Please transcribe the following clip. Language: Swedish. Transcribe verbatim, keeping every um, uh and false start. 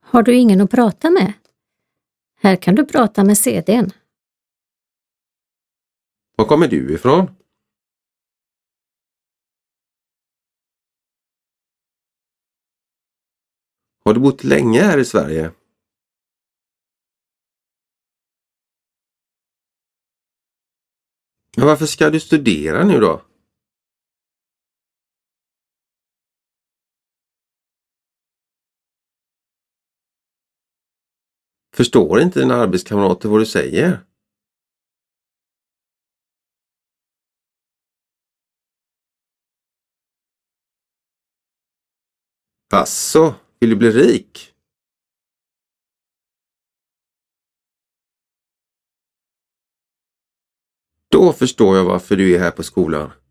Har du ingen att prata med? Här kan du prata med C D:n. Var kommer du ifrån? Har du bott länge här i Sverige? Men varför ska du studera nu då? Förstår inte dina arbetskamrater vad du säger? Asså, vill du bli rik? Då förstår jag varför du är här på skolan.